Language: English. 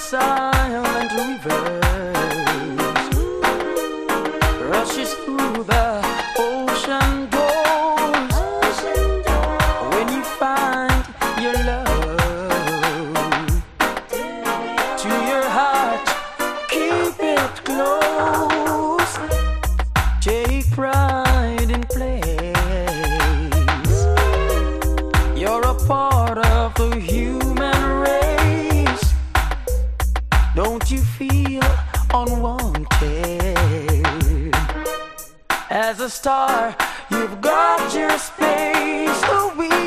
silent rivers rushes through the ocean doors. When you find your love to your heart, keep it close. Take pride in place. You're a part of the human race. Don't you feel unwanted? As a star, you've got your space. Oh, we